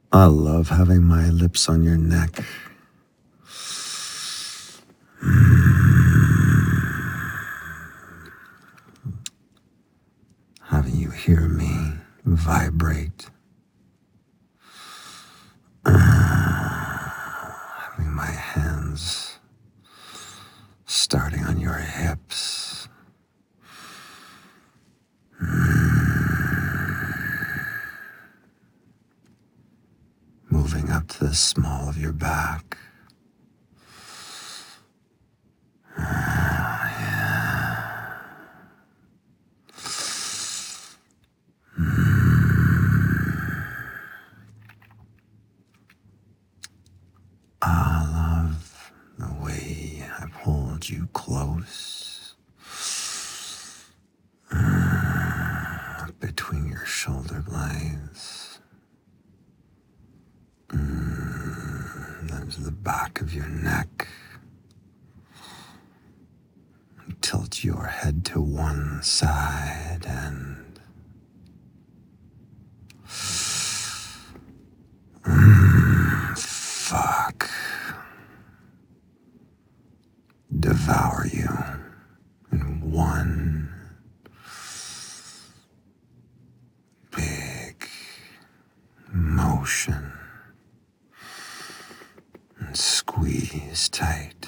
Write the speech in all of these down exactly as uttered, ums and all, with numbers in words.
I love having my lips on your neck. Having you hear me vibrate. Having my hands starting on your hips. Moving up to the small of your back. I love the way I hold you close. Up between your shoulder blades. Then to the back of your neck. Tilt your head to one side and mm, fuck. Devour you in one big motion and squeeze tight.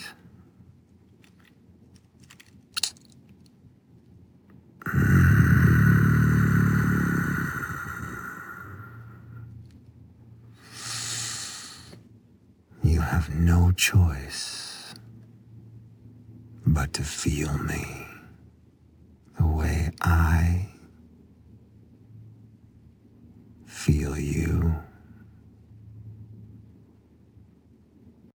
You have no choice but to feel me the way I feel you.